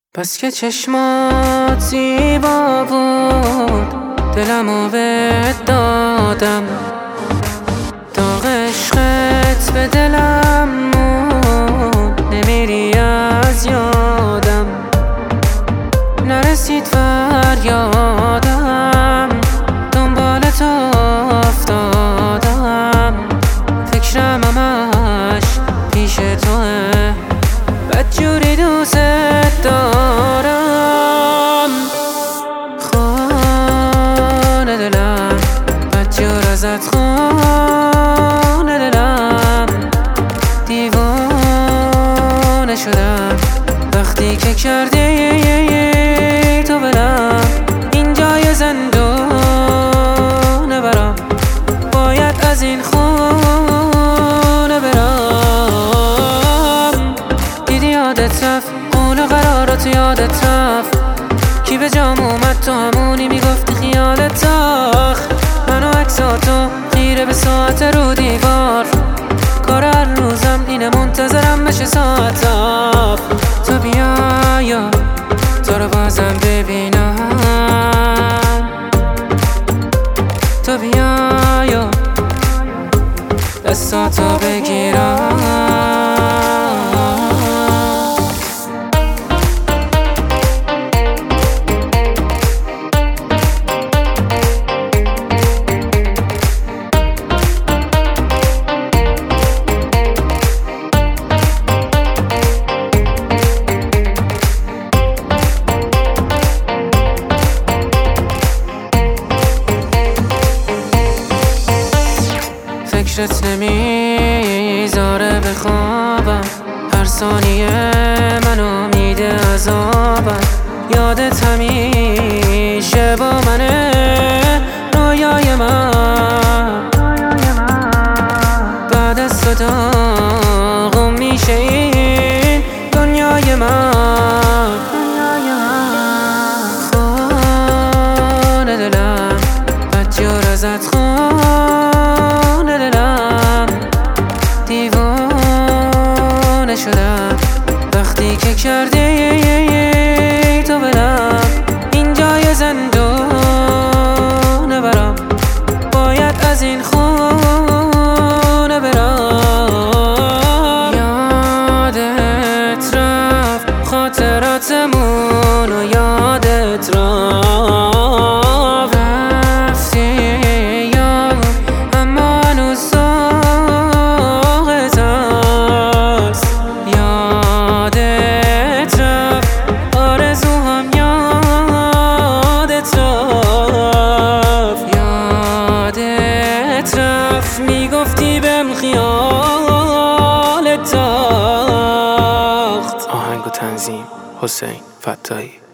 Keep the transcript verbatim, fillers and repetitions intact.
بس که چشمات زیبا بود دلمو بهت دادم، داغ عشقت به دلم موند، نمیری از یادم، نرسید فریادم، دنبال تو افتادم، فکرم همش پیش توه، بدجوری دوست دارم. خانه دلم بدجور ازت، خانه دلم دیوانه شدم وقتی که کردی تو بلم، اینجا یه زندونه برام، باید از این خونه برم. دیدی یادت رفت قول قرارات، یادت رفت کی به جام اومد، تو همونی میگفتی خیالت تاخت، من و عکساتو خیره به ساعت رو دیوار، کار هر روزم اینه منتظرم بشه ساعت آف، تو بیا یا تو رو بازم ببینم، تو بیا یا دستاتو بگیرم. فکرت نمیذاره بخوابم، هر ثانیه منو میده عذابم، یادت همیشه با منه، رویای من بعد از تو داغم میشه این دنیای من. خانه دلم بدجور ازت، خانه دلم دیوانه شدم وقتی که کردی تو بلم، اینجا یه زندونه برام، باید از این خونه برم. یادت رفت خاطراتمون و یادت رفت رفتی یادم، اما هنوز ذوقت هست. یادت رفت آرزوهام، یادت رفت یادت رفت میگفتی بهم خیالت تاخت. آهنگ و تنظیم حسین فتاحی.